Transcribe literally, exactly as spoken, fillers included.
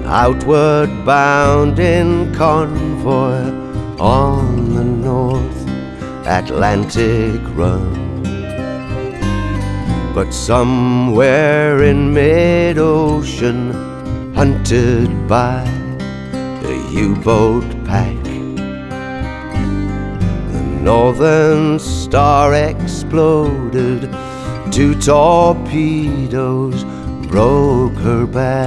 outward bound in convoy on the North Atlantic run. But somewhere in mid-ocean, hunted by the U-boat pack, the Northern Star exploded. Two torpedoes broke her back.